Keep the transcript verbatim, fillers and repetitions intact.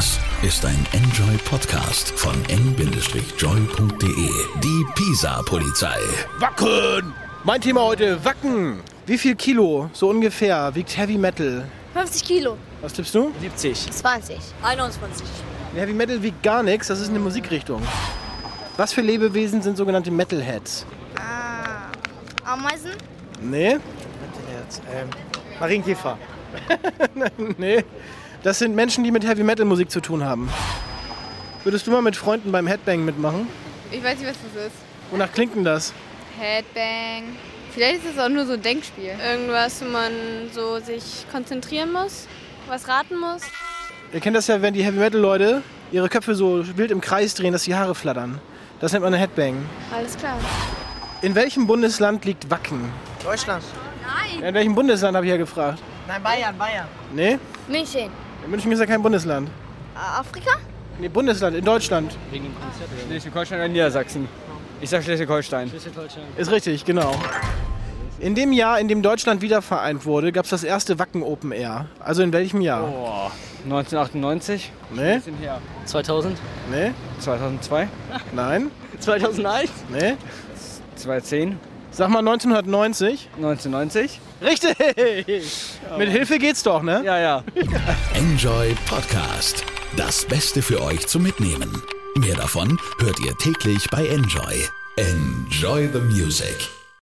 Das ist ein Enjoy-Podcast von n joy punkt de. Die Pisa-Polizei. Wacken! Mein Thema heute, Wacken. Wie viel Kilo, so ungefähr, wiegt Heavy Metal? fünfzig Kilo. Was tippst du? siebzig. zwanzig. einundzwanzig. Heavy Metal wiegt gar nichts, das ist eine Musikrichtung. Was für Lebewesen sind sogenannte Metalheads? Ah, Ameisen? Nee? Ähm, Marienkäfer. Nee. Das sind Menschen, die mit Heavy Metal Musik zu tun haben. Würdest du mal mit Freunden beim Headbang mitmachen? Ich weiß nicht, was das ist. Wonach klingt denn das? Headbang. Vielleicht ist es auch nur so ein Denkspiel. Irgendwas, wo man so sich konzentrieren muss, was raten muss. Ihr kennt das ja, wenn die Heavy Metal Leute ihre Köpfe so wild im Kreis drehen, dass die Haare flattern. Das nennt man ein Headbang. Alles klar. In welchem Bundesland liegt Wacken? Deutschland. Ja, in welchem Bundesland, habe ich ja gefragt. Nein, Bayern, Bayern. Nee? München. München ist ja kein Bundesland. Äh, Afrika? Nee, Bundesland, in Deutschland. Schleswig-Holstein oder Niedersachsen? Ich sag Schleswig-Holstein. Ist richtig, genau. In dem Jahr, in dem Deutschland wiedervereint wurde, gab es das erste Wacken Open Air. Also in welchem Jahr? Boah. neunzehnhundertachtundneunzig? Nee? Bisschen her. zweitausend. Nee? zweitautzwei? Nein? zweitausendeins. Nee? zweitausendzehn? Sag mal neunzehnhundertneunzig. neunzehnhundertneunzig? Richtig! Mit Hilfe geht's doch, ne? Ja, ja. Enjoy Podcast. Das Beste für euch zum Mitnehmen. Mehr davon hört ihr täglich bei Enjoy. Enjoy the music.